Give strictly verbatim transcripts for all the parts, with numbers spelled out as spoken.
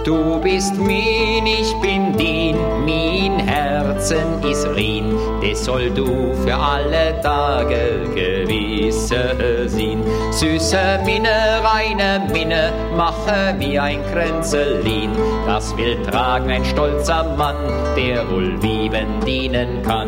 Du bist min, ich bin din, mein Herzen ist rein, das soll du für alle Tage gewisse sein. Süße Minne, reine Minne, mache mir ein Kränzelin, das will tragen ein stolzer Mann, der wohl Wieben dienen kann.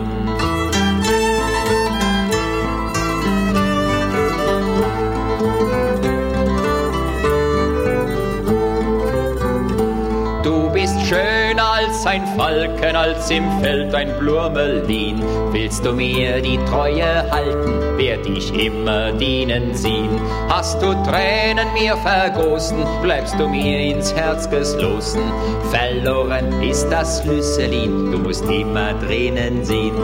Du bist schöner als ein Falken, als im Feld ein Blurmelin. Willst du mir die Treue halten, werd ich immer dienen sehen. Hast du Tränen mir vergossen, bleibst du mir ins Herz geschlossen. Verloren ist das Flüsselin, du musst immer Tränen sehen.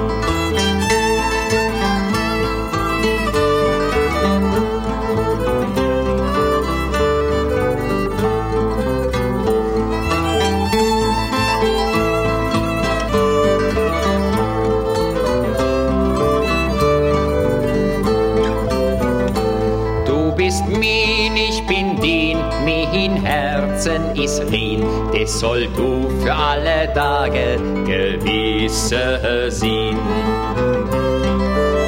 Min, ich bin din, mein Herzen ist rein, das soll du für alle Tage gewisse sein.